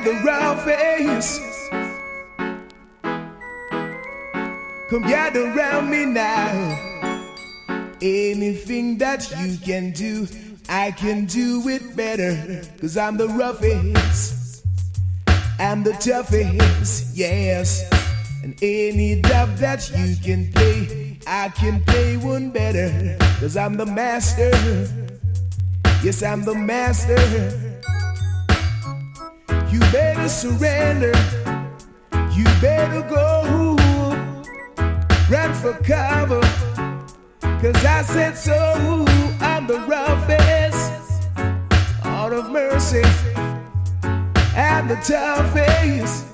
am the roughest. Come gather around me now. Anything that you can do, I can do it better. Cause I'm the roughest, I'm the toughest, yes. And any dub that you can play, I can play one better. Cause I'm the master, yes, I'm the master. You better surrender, you better go, run for cover. Cause I said so, I'm the roughest, out of mercy, and the toughest.